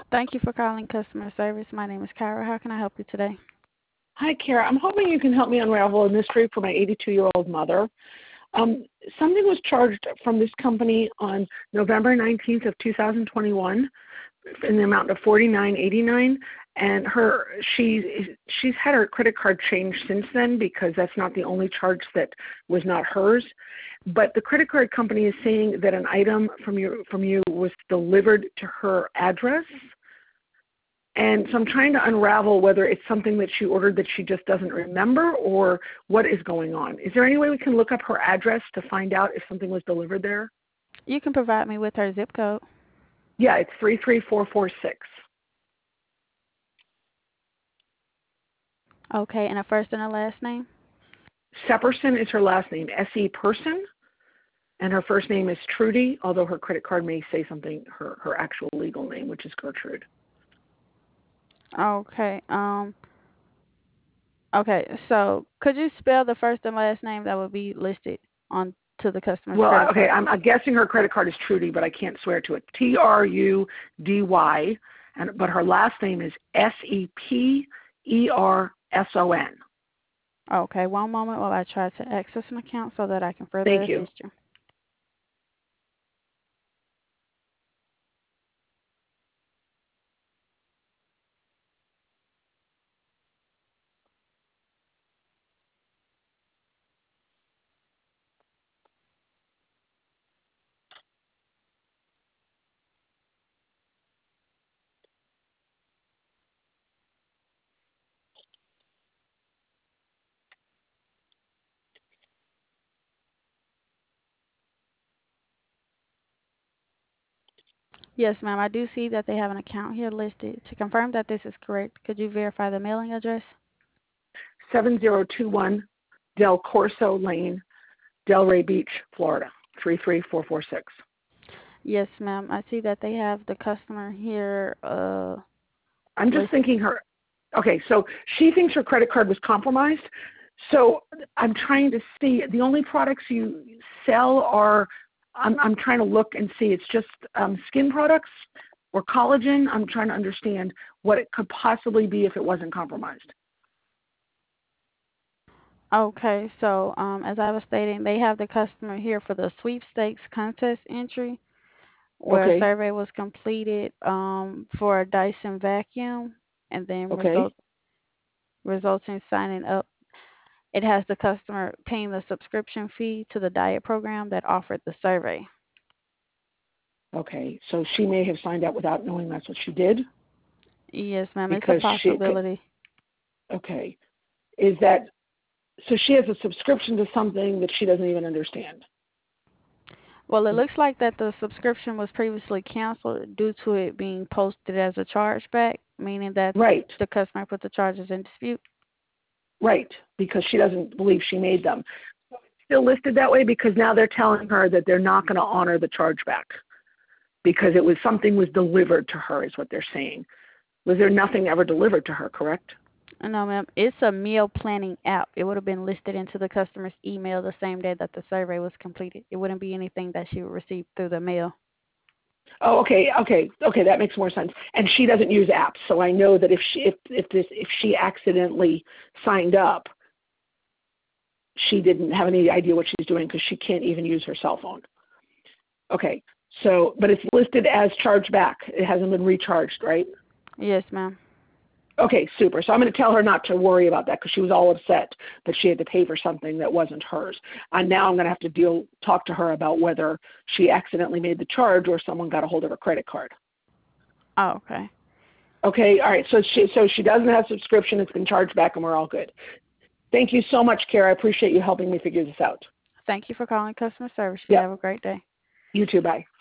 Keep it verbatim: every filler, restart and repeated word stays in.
Thank you for calling customer service. My name is Kyra. How can I help you today? Hi, Kara. I'm hoping you can help me unravel a mystery for my eighty-two-year-old mother. Um, something was charged from this company on November nineteenth of two thousand twenty-one in the amount of forty-nine eighty-nine, and her she she's had her credit card changed since then because that's not the only charge that was not hers. But the credit card company is saying that an item from you from you was delivered to her address. And so I'm trying to unravel whether it's something that she ordered that she just doesn't remember or what is going on. Is there any way we can look up her address to find out if something was delivered there? You can provide me with her zip code. Yeah, it's three three four four six. Okay, and a first and a last name? Sepperson is her last name, S E Person, and her first name is Trudy, although her credit card may say something, her, her actual legal name, which is Gertrude. Okay. Um. Okay. So, could you spell the first and last name that would be listed on to the customer's Well, credit okay, card? I'm, I'm guessing her credit card is Trudy, but I can't swear to it. T R U D Y, and but her last name is S E P E R S O N. Okay. One moment while I try to access an account so that I can further Thank you. assist you. Yes, ma'am. I do see that they have an account here listed. To confirm that this is correct, could you verify the mailing address? seven zero two one Del Corso Lane, Delray Beach, Florida, three three four four six. Yes, ma'am. I see that they have the customer here uh I'm just listed. thinking her, okay, so she thinks her credit card was compromised. So I'm trying to see, the only products you sell are, I'm, I'm trying to look and see, it's just um, skin products or collagen. I'm trying to understand what it could possibly be if it wasn't compromised. Okay, so um, as I was stating, they have the customer here for the sweepstakes contest entry, where a Okay, survey was completed um, for a Dyson vacuum, and then okay, result results in signing up. It has the customer paying the subscription fee to the diet program that offered the survey. okay. So she may have signed up without knowing that's what she did Yes, ma'am, it's a because she, possibility. okay, is that, so she has a subscription to something that she doesn't even understand. Well, it looks like that the subscription was previously canceled due to it being posted as a chargeback, meaning that Right, the customer put the charges in dispute. right, because she doesn't believe she made them. Still listed that way because now they're telling her that they're not going to honor the chargeback because it was something was delivered to her is what they're saying. Was there nothing ever delivered to her, correct? No, ma'am. It's a meal planning app. It would have been listed into the customer's email the same day that the survey was completed. It wouldn't be anything that she would receive through the mail. Oh, okay, okay, okay, that makes more sense. And she doesn't use apps, so I know that if she if if this if she accidentally signed up, she didn't have any idea what she's doing because she can't even use her cell phone. Okay, so but it's listed as charged back. It hasn't been recharged, right? Yes, ma'am. Okay, super. So I'm going to tell her not to worry about that because she was all upset that she had to pay for something that wasn't hers. And now I'm going to have to deal, talk to her about whether she accidentally made the charge or someone got a hold of her credit card. Oh, okay. Okay, all right. So she, so she doesn't have subscription. It's been charged back, and we're all good. Thank you so much, Kara. I appreciate you helping me figure this out. Thank you for calling customer service. You Yep. have a great day. You too. Bye.